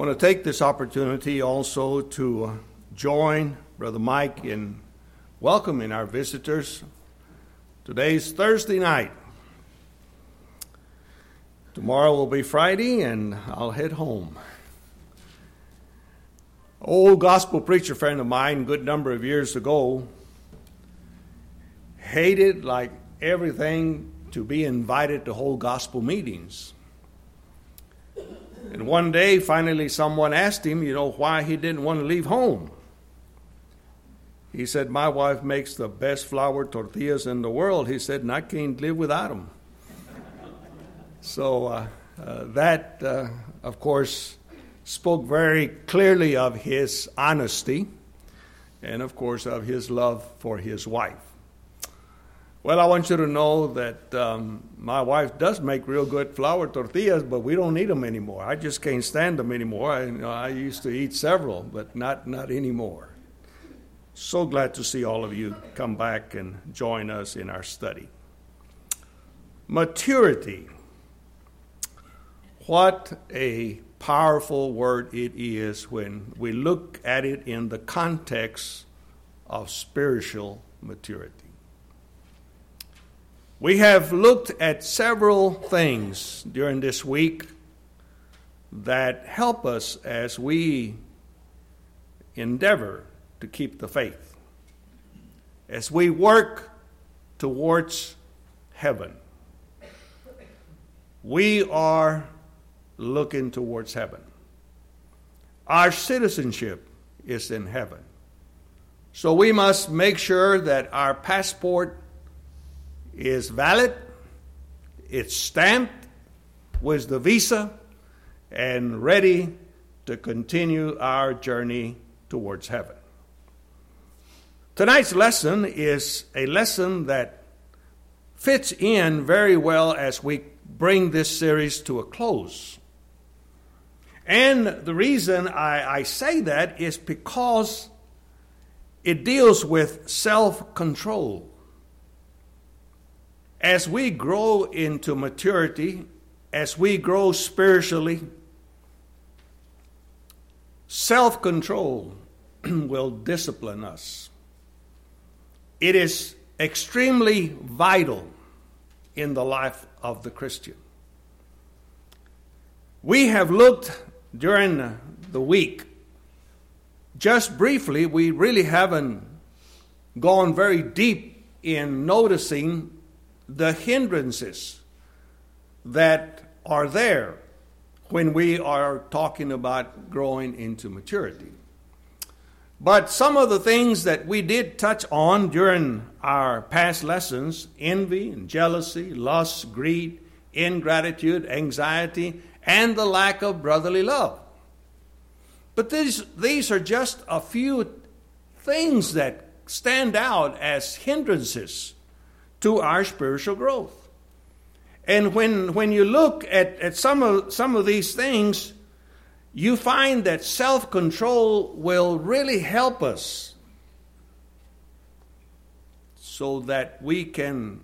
want to take this opportunity also to join Brother Mike in welcoming our visitors. Today's Thursday night. Tomorrow will be Friday, and I'll head home. Old gospel preacher friend of mine, a good number of years ago, hated like everything to be invited to hold gospel meetings. And one day, finally, someone asked him, why he didn't want to leave home. He said, my wife makes the best flour tortillas in the world. He said, and I can't live without them. So that, of course, spoke very clearly of his honesty and, of course, of his love for his wife. Well, I want you to know that my wife does make real good flour tortillas, but we don't need them anymore. I just can't stand them anymore. I used to eat several, but not anymore. So glad to see all of you come back and join us in our study. Maturity. What a powerful word it is when we look at it in the context of spiritual maturity. We have looked at several things during this week that help us as we endeavor to keep the faith, as we work towards heaven. We are looking towards heaven. Our citizenship is in heaven. So we must make sure that our passport is valid, it's stamped with the visa, and ready to continue our journey towards heaven. Tonight's lesson is a lesson that fits in very well as we bring this series to a close. And the reason I say that is because it deals with self-control. As we grow into maturity, as we grow spiritually, self-control will discipline us. It is extremely vital in the life of the Christian. We have looked during the week, just briefly, we really haven't gone very deep in noticing the hindrances that are there when we are talking about growing into maturity. But some of the things that we did touch on during our past lessons, envy and jealousy, lust, greed, ingratitude, anxiety, and the lack of brotherly love. But these are just a few things that stand out as hindrances to our spiritual growth. And when you look at some of these things, you find that self-control will really help us so that we can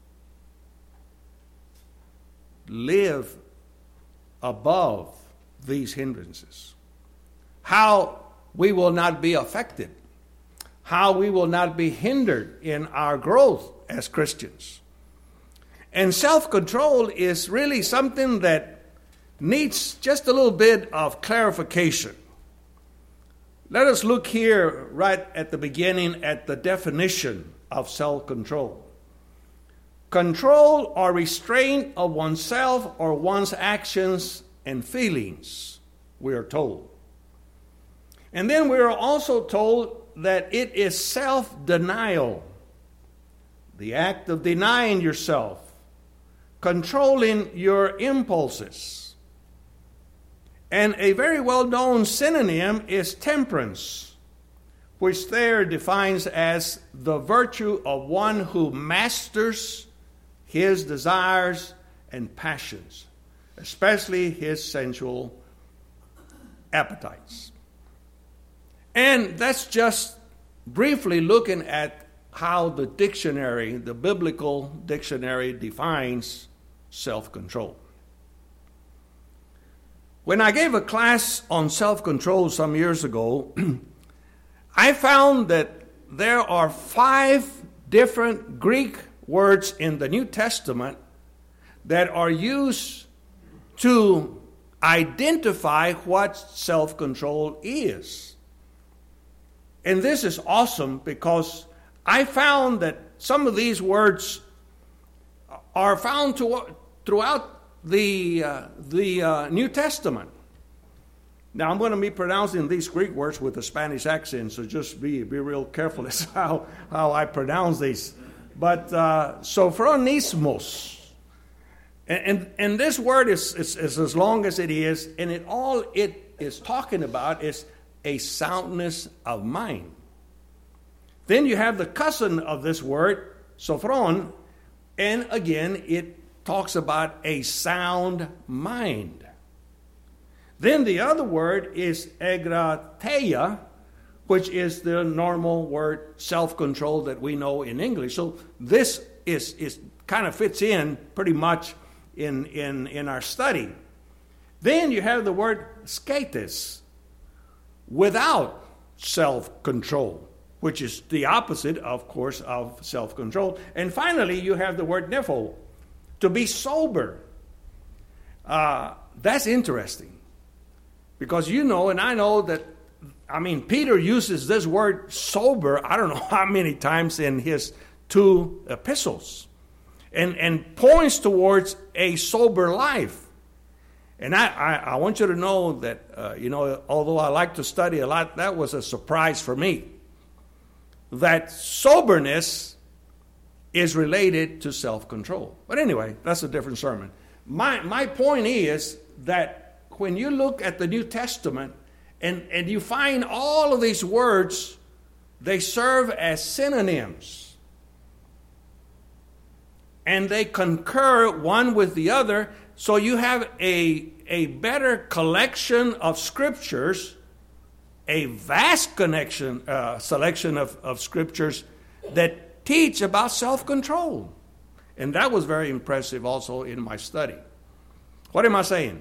live above these hindrances. How we will not be affected. How we will not be hindered in our growth as Christians. And self-control is really something that needs just a little bit of clarification. Let us look here right at the beginning at the definition of self-control. Control or restraint of oneself or one's actions and feelings, we are told. And then we are also told that it is self-denial, the act of denying yourself, controlling your impulses. And a very well-known synonym is temperance, which there defines as the virtue of one who masters his desires and passions, especially his sensual appetites. And that's just briefly looking at how the dictionary, the biblical dictionary, defines self-control. When I gave a class on self-control some years ago, I found that there are 5 different Greek words in the New Testament that are used to identify what self-control is. And this is awesome because I found that some of these words are found throughout the New Testament. Now, I'm going to be pronouncing these Greek words with a Spanish accent, so just be real careful as how I pronounce these. But sophronismos. And this word is as long as it is, and it is talking about is a soundness of mind. Then you have the cousin of this word, sophron, and again it talks about a sound mind. Then the other word is egratheia, which is the normal word self-control that we know in English. So this is kind of fits in pretty much in our study. Then you have the word sketes, without self-control, which is the opposite, of course, of self-control. And finally, you have the word nepho, to be sober. That's interesting, because you know, and I know that, Peter uses this word sober, I don't know how many times in his 2 epistles, and points towards a sober life. And I want you to know that, although I like to study a lot, that was a surprise for me, that soberness is related to self-control. But anyway, that's a different sermon. My point is that when you look at the New Testament and you find all of these words, they serve as synonyms. And they concur one with the other, so you have a better collection of scriptures, a vast selection of scriptures that teach about self-control. And that was very impressive also in my study. What am I saying?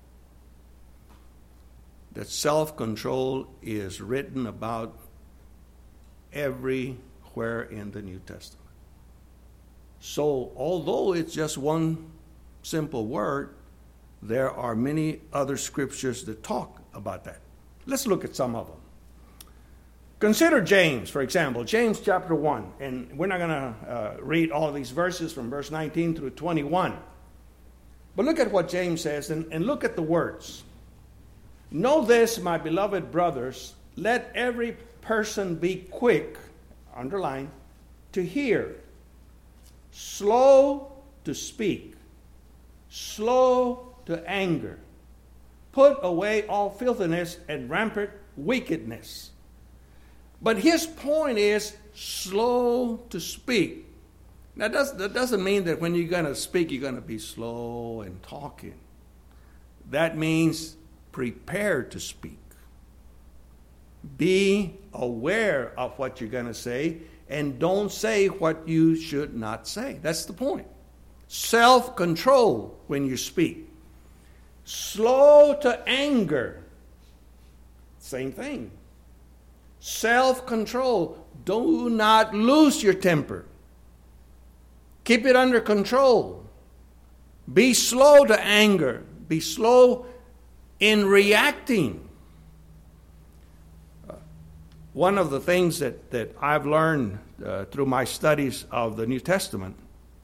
That self-control is written about everywhere in the New Testament. So, although it's just one simple word, there are many other scriptures that talk about that. Let's look at some of them. Consider James, for example, James chapter 1. And we're not going to read all of these verses from verse 19 through 21. But look at what James says, and look at the words. Know this, my beloved brothers, let every person be quick, underline, to hear, slow to speak, slow to anger, put away all filthiness and rampant wickedness. But his point is slow to speak. Now, that doesn't mean that when you're going to speak, you're going to be slow and talking. That means prepare to speak. Be aware of what you're going to say, and don't say what you should not say. That's the point. Self-control when you speak. Slow to anger. Same thing. Self-control. Do not lose your temper. Keep it under control. Be slow to anger. Be slow in reacting. One of the things that I've learned through my studies of the New Testament,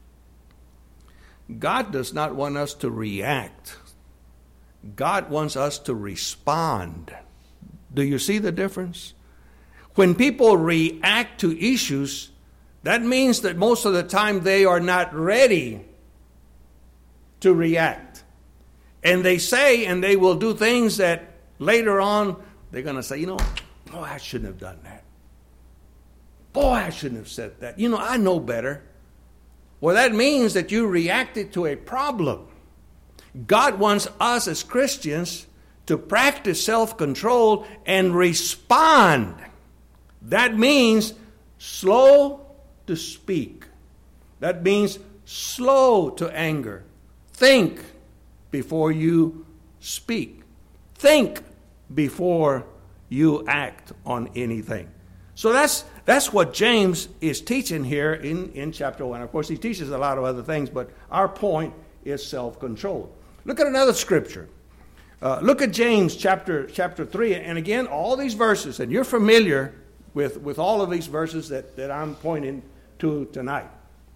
God does not want us to react. God wants us to respond. Do you see the difference? When people react to issues, that means that most of the time they are not ready to react. And they say and they will do things that later on they're going to say, boy, I shouldn't have done that. Boy, I shouldn't have said that. I know better. Well, that means that you reacted to a problem. God wants us as Christians to practice self-control and respond. That means slow to speak. That means slow to anger. Think before you speak. think before you act on anything. So that's what James is teaching here in chapter 1. Of course, he teaches a lot of other things, but our point is self-control. Look at another scripture. Look at James chapter 3. And again, all these verses, and you're familiar with all of these verses that I'm pointing to tonight.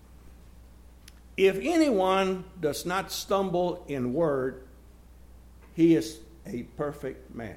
If anyone does not stumble in word, he is a perfect man,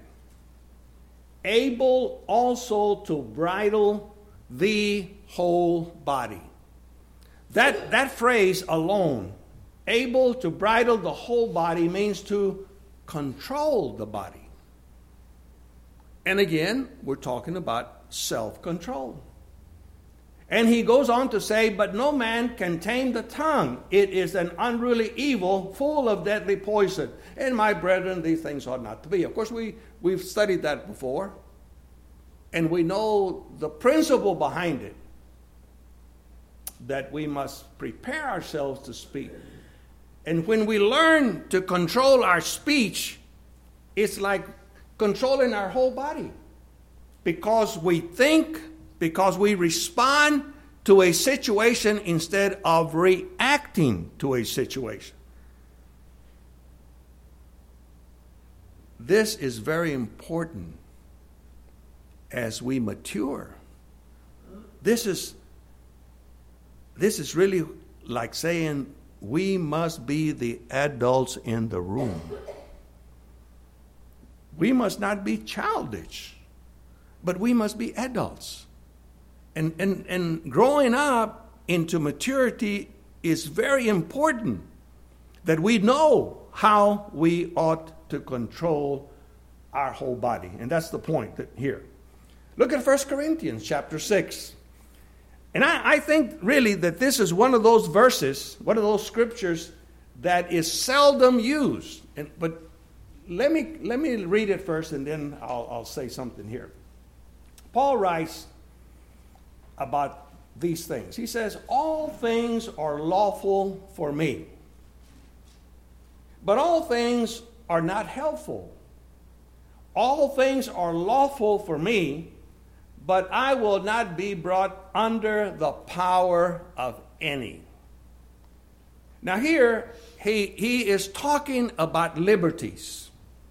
able also to bridle the whole body. That phrase alone, able to bridle the whole body, means to control the body. And again, we're talking about self-control. And he goes on to say, but no man can tame the tongue. It is an unruly evil, full of deadly poison. And my brethren, these things ought not to be. Of course, we've studied that before. And we know the principle behind it, that we must prepare ourselves to speak. And when we learn to control our speech, it's like controlling our whole body. Because we think, because we respond to a situation instead of reacting to a situation. This is very important as we mature. This is really like saying we must be the adults in the room. We must not be childish, but we must be adults. And growing up into maturity is very important, that we know how we ought to control our whole body. And that's the point here. Look at 1 Corinthians chapter 6. And I think really that this is one of those verses, one of those scriptures that is seldom used. But let me read it first, and then I'll say something here. Paul writes about these things. He says, all things are lawful for me, but all things are not helpful. All things are lawful for me, but I will not be brought under the power of any. Now here, he is talking about liberties.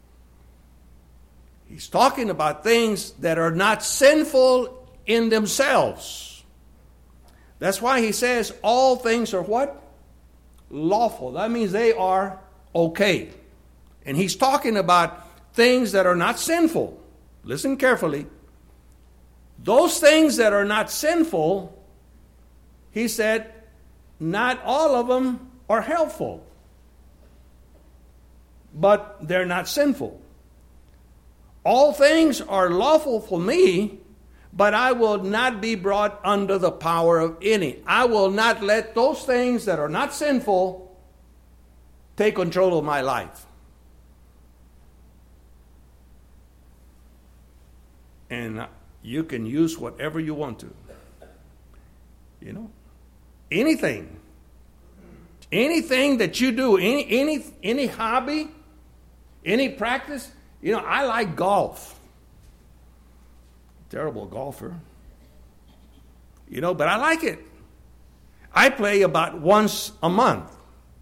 He's talking about things that are not sinful in themselves. That's why he says all things are what? Lawful. That means they are okay. And he's talking about things that are not sinful. Listen carefully. Those things that are not sinful, he said, not all of them are helpful, but they're not sinful. All things are lawful for me, but I will not be brought under the power of any. I will not let those things that are not sinful take control of my life. And you can use whatever you want to. You know? Anything that you do, any hobby, any practice. You know, I like golf. Terrible golfer. You know, but I like it. I play about once a month.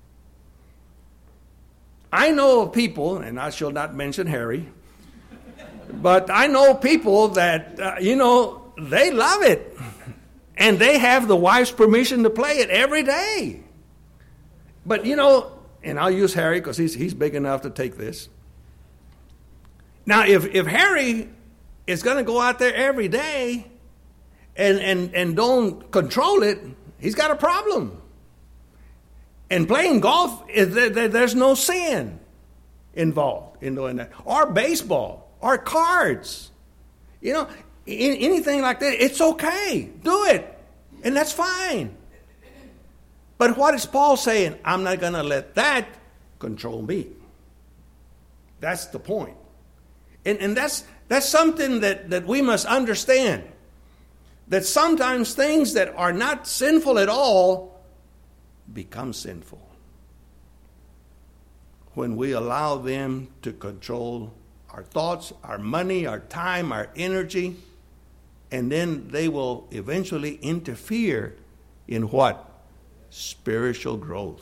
I know of people, and I shall not mention Harry, but I know people that, they love it. And they have the wife's permission to play it every day. But, and I'll use Harry because he's big enough to take this. Now, if Harry is going to go out there every day and don't control it, he's got a problem. And playing golf, there's no sin involved in doing that. Or baseball, or cards. Anything like that, it's okay. Do it. And that's fine. But what is Paul saying? I'm not going to let that control me. That's the point. And that's something that we must understand. That sometimes things that are not sinful at all become sinful when we allow them to control our thoughts, our money, our time, our energy, and then they will eventually interfere in what? Spiritual growth.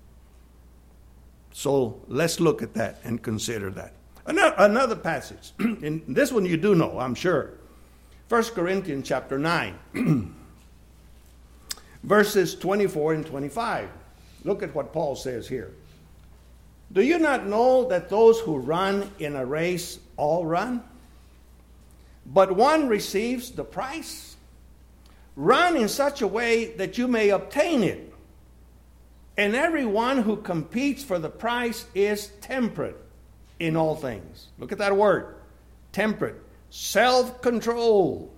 So let's look at that and consider that. Another passage, and this one you do know, I'm sure. 1 Corinthians chapter 9, verses 24 and 25. Look at what Paul says here. Do you not know that those who run in a race all run, but one receives the prize? Run in such a way that you may obtain it. And everyone who competes for the prize is temperate in all things. Look at that word, temperate, self-control.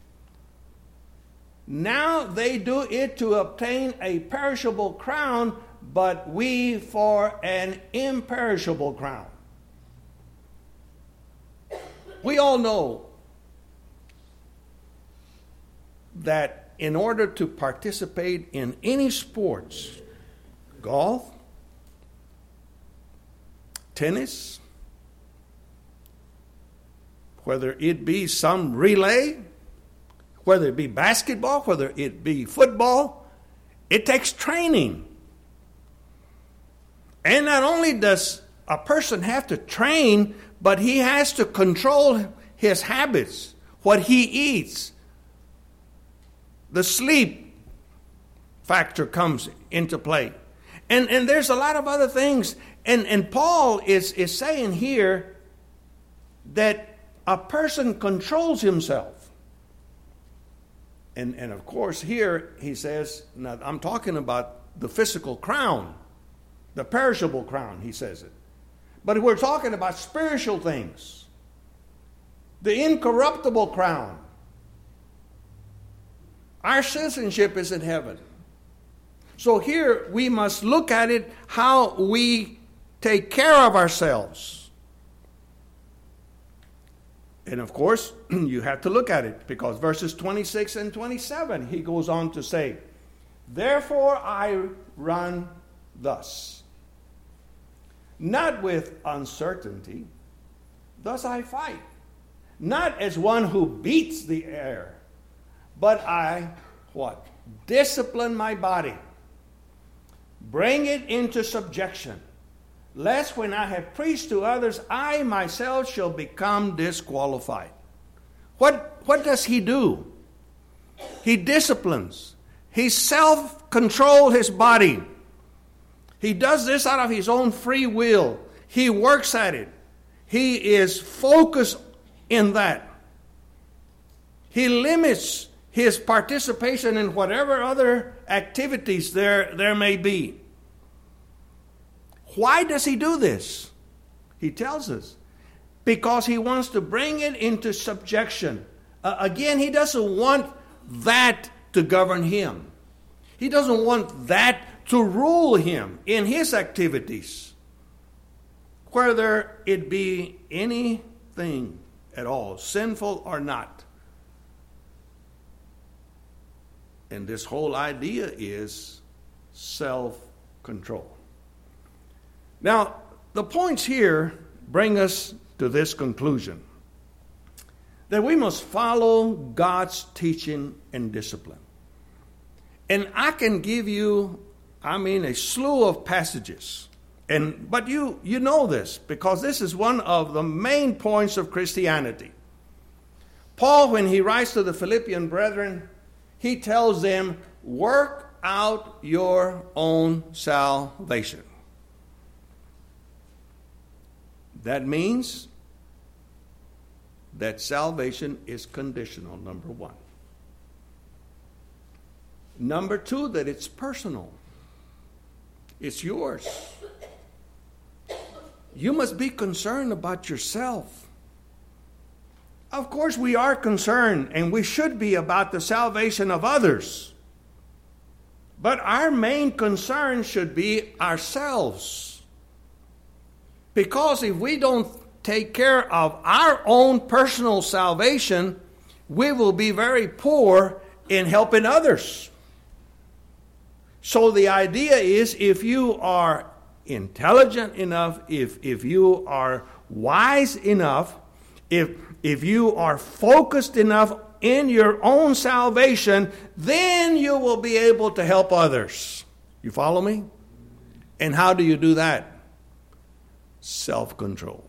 Now they do it to obtain a perishable crown, but we for an imperishable crown. We all know that in order to participate in any sports, golf, tennis, whether it be some relay, whether it be basketball, whether it be football, it takes training. And not only does a person have to train, but he has to control his habits, what he eats. The sleep factor comes into play. And there's a lot of other things. And Paul is saying here that a person controls himself. And of course here he says, now I'm talking about the physical crown, the perishable crown, he says it. But we're talking about spiritual things. The incorruptible crown. Our citizenship is in heaven. So here we must look at it how we take care of ourselves. And of course, you have to look at it because verses 26 and 27, he goes on to say, therefore I run thus, not with uncertainty, thus I fight, not as one who beats the air, but I, what? Discipline my body, bring it into subjection, lest when I have preached to others, I myself shall become disqualified. What does he do? He disciplines. He self-controls his body. He does this out of his own free will. He works at it. He is focused in that. He limits his participation in whatever other activities there may be. Why does he do this? He tells us. Because he wants to bring it into subjection. Again, he doesn't want that to govern him. He doesn't want that to rule him in his activities. Whether it be anything at all, sinful or not. And this whole idea is self-control. Now, the points here bring us to this conclusion, that we must follow God's teaching and discipline. And I can give you, a slew of passages. But you know this, because this is one of the main points of Christianity. Paul, when he writes to the Philippian brethren, he tells them, work out your own salvation. That means that salvation is conditional, number one. Number two, that it's personal. It's yours. You must be concerned about yourself. Of course, we are concerned, and we should be about the salvation of others. But our main concern should be ourselves. Because if we don't take care of our own personal salvation, we will be very poor in helping others. So the idea is, if you are intelligent enough, if you are wise enough, if you are focused enough in your own salvation, then you will be able to help others. You follow me? And how do you do that? Self-control.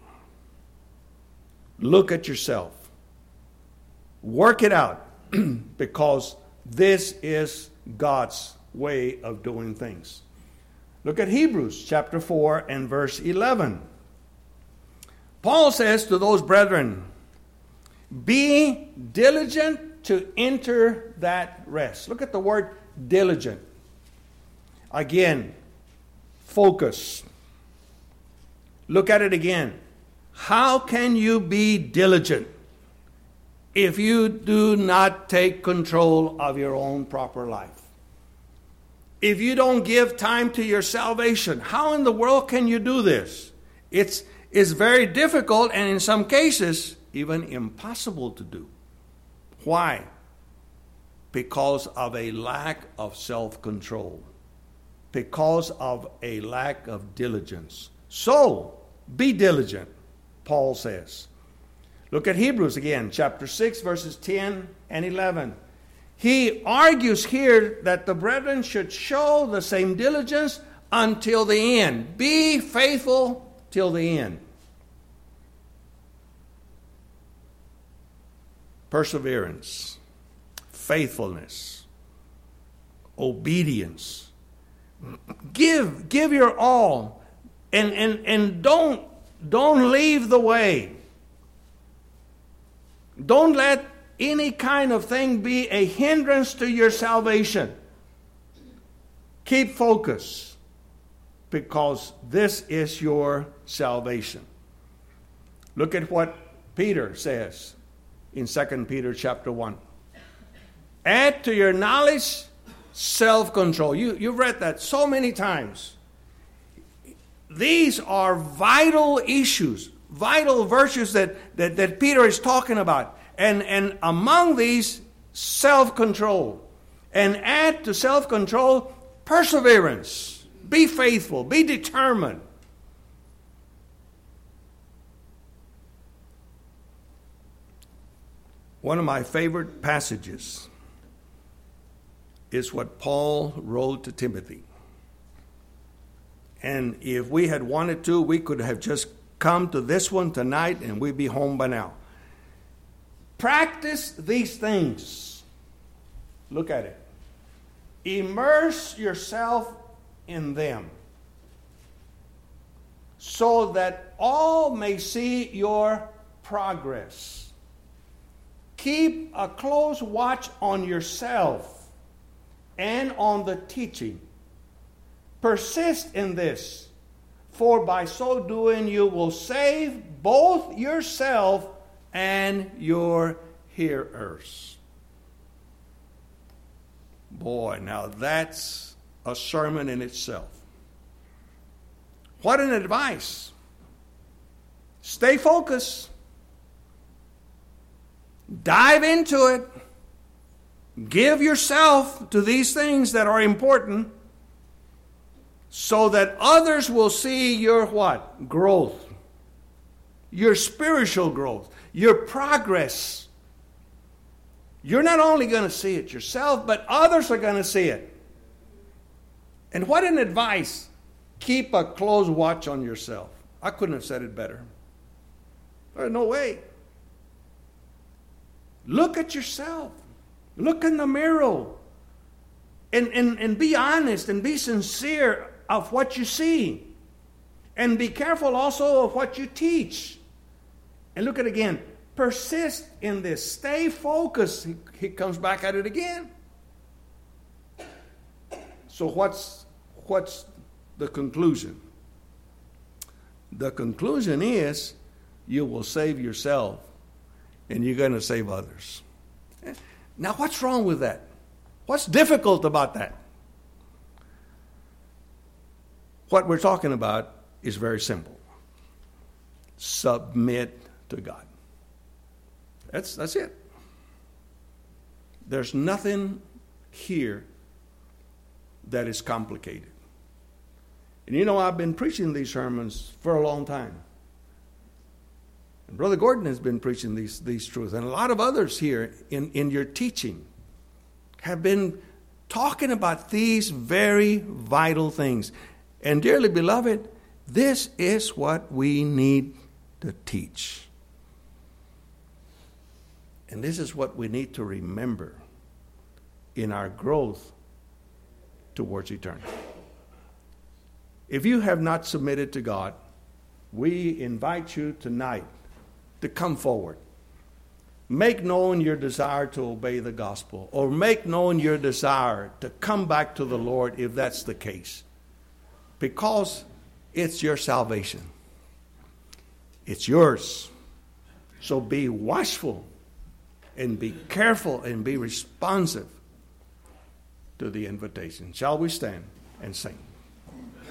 Look at yourself. Work it out, because this is God's way of doing things. Look at Hebrews chapter 4 and verse 11. Paul says to those brethren, be diligent to enter that rest. Look at the word diligent. Again, focus. Look at it again. How can you be diligent if you do not take control of your own proper life? If you don't give time to your salvation, how in the world can you do this? It's very difficult, and in some cases, even impossible to do. Why? Because of a lack of self-control. Because of a lack of diligence. So, be diligent, Paul says. Look at Hebrews again, chapter 6, verses 10 and 11. He argues here that the brethren should show the same diligence until the end. Be faithful till the end. Perseverance, faithfulness, obedience. Give your all, and don't leave the way. Don't let any kind of thing be a hindrance to your salvation. Keep focus, because this is your salvation. Look at what Peter says in 2 Peter chapter 1. Add to your knowledge self-control. You've read that so many times. These are vital issues, vital virtues that Peter is talking about. And among these, self-control. And add to self-control perseverance. Be faithful. Be determined. One of my favorite passages is what Paul wrote to Timothy. And if we had wanted to, we could have just come to this one tonight and we'd be home by now. Practice these things. Look at it. Immerse yourself in them, so that all may see your progress. Keep a close watch on yourself and on the teaching. Persist in this, for by so doing you will save both yourself and your hearers. Boy, now that's a sermon in itself. What an advice. Stay focused. Dive into it. Give yourself to these things that are important, so that others will see your what? Growth. Your spiritual growth. Your progress. You're not only going to see it yourself, but others are going to see it. And what an advice. Keep a close watch on yourself. I couldn't have said it better. There's no way. Look at yourself. Look in the mirror. And be honest and be sincere of what you see. And be careful also of what you teach. And look at it again. Persist in this. Stay focused. He comes back at it again. So what's the conclusion? The conclusion is you will save yourself and you're going to save others. Now what's wrong with that? What's difficult about that? What we're talking about is very simple. Submit to God. That's it. There's nothing here that is complicated. And you know, I've been preaching these sermons for a long time. Brother Gordon has been preaching these truths, and a lot of others here in your teaching have been talking about these very vital things. And dearly beloved, this is what we need to teach. And this is what we need to remember in our growth towards eternity. If you have not submitted to God, we invite you tonight to come forward. Make known your desire to obey the gospel, or make known your desire to come back to the Lord if that's the case. Because it's your salvation. It's yours. So be watchful and be careful and be responsive to the invitation. Shall we stand and sing?